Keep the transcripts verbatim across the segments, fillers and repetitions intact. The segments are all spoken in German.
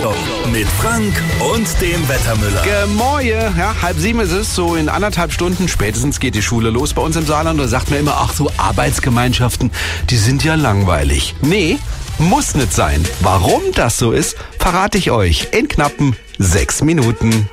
Show mit Frank und dem Wettermüller. Gemoje, ja, halb sieben ist es, so in anderthalb Stunden spätestens geht die Schule los bei uns im Saarland. Da sagt man immer, ach so Arbeitsgemeinschaften, die sind ja langweilig. Nee, muss nicht sein. Warum das so ist, verrate ich euch in knappen sechs Minuten.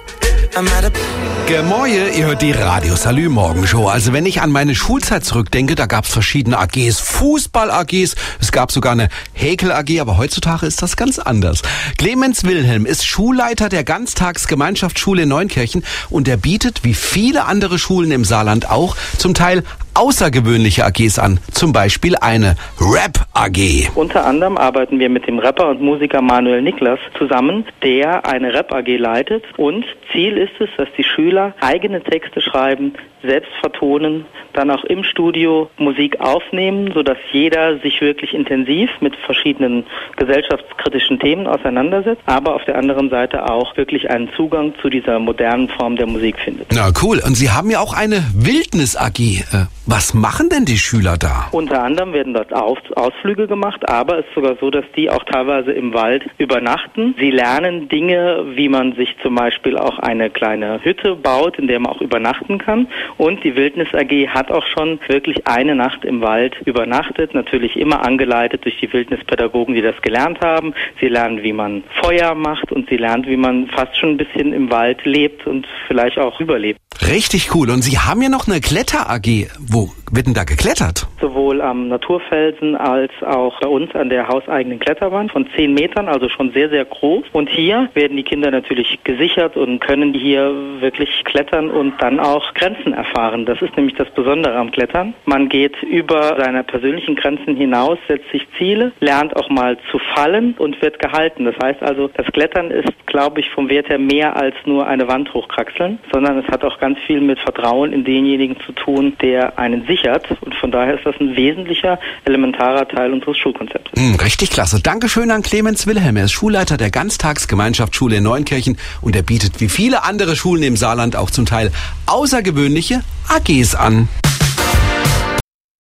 Gemoje, ihr hört die Radio Salü Morgenshow. Also wenn ich an meine Schulzeit zurückdenke, da gab's verschiedene A Gs, Fußball-A Gs, es gab sogar eine Häkel-A G, aber heutzutage ist das ganz anders. Clemens Wilhelm ist Schulleiter der Ganztagsgemeinschaftsschule in Neunkirchen und er bietet, wie viele andere Schulen im Saarland auch, zum Teil außergewöhnliche A Gs an. Zum Beispiel eine Rap-A G. Unter anderem arbeiten wir mit dem Rapper und Musiker Manuel Niklas zusammen, der eine Rap-A G leitet. Und Ziel ist es, dass die Schüler eigene Texte schreiben, selbst vertonen, dann auch im Studio Musik aufnehmen, sodass jeder sich wirklich intensiv mit verschiedenen gesellschaftskritischen Themen auseinandersetzt, aber auf der anderen Seite auch wirklich einen Zugang zu dieser modernen Form der Musik findet. Na cool. Und Sie haben ja auch eine Wildnis-A G. Äh, was machen denn die Schüler da? Unter anderem werden dort Aus- Ausflüge gemacht, aber es ist sogar so, dass die auch teilweise im Wald übernachten. Sie lernen Dinge, wie man sich zum Beispiel auch eine kleine Hütte baut, in der man auch übernachten kann. Und die Wildnis-A G hat auch schon wirklich eine Nacht im Wald übernachtet, natürlich immer angeleitet durch die Wildnispädagogen, die das gelernt haben. Sie lernen, wie man Feuer macht und sie lernen, wie man fast schon ein bisschen im Wald lebt und vielleicht auch überlebt. Richtig cool. Und Sie haben ja noch eine Kletter-A G. Wo wird denn da geklettert? Sowohl am Naturfelsen als auch bei uns an der hauseigenen Kletterwand von zehn Metern, also schon sehr, sehr groß. Und hier werden die Kinder natürlich gesichert und können hier wirklich klettern und dann auch Grenzen erfahren. Das ist nämlich das Besondere am Klettern. Man geht über seine persönlichen Grenzen hinaus, setzt sich Ziele, lernt auch mal zu fallen und wird gehalten. Das heißt also, das Klettern ist, glaube ich, vom Wert her mehr als nur eine Wand hochkraxeln, sondern es hat auch ganz viel mit Vertrauen in denjenigen zu tun, der einen sichert. Und von daher ist das ein wesentlicher, elementarer Teil unseres Schulkonzepts. Mm, richtig klasse. Dankeschön an Clemens Wilhelm. Er ist Schulleiter der Ganztagsgemeinschaftsschule in Neunkirchen und er bietet wie viele andere Schulen im Saarland auch zum Teil außergewöhnliche A Gs an.